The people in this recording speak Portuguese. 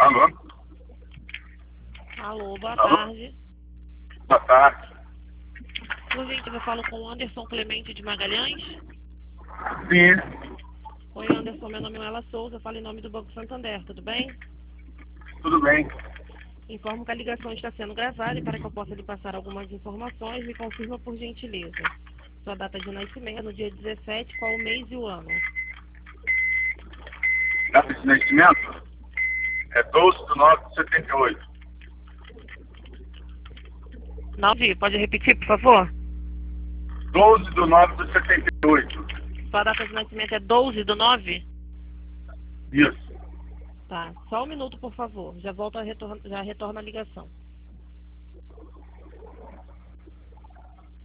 Alô? Alô, boa Alô? tarde. Boa tarde. Por gentileza, eu falo com o Anderson Clemente de Magalhães. Sim, Oi, Anderson, meu nome é Ela Souza, eu falo em nome do Banco Santander, tudo bem? tudo bem. Informo que a ligação está sendo gravada e para que eu possa lhe passar algumas informações, me confirma por gentileza. Sua data de nascimento, no dia 17, qual o mês e o ano? Data de nascimento é 12/9/78. 9, pode repetir, por favor? 12/9/78. Sua data de nascimento é 12/9? Isso. Tá, só um minuto, por favor. Já volto já retorno a ligação.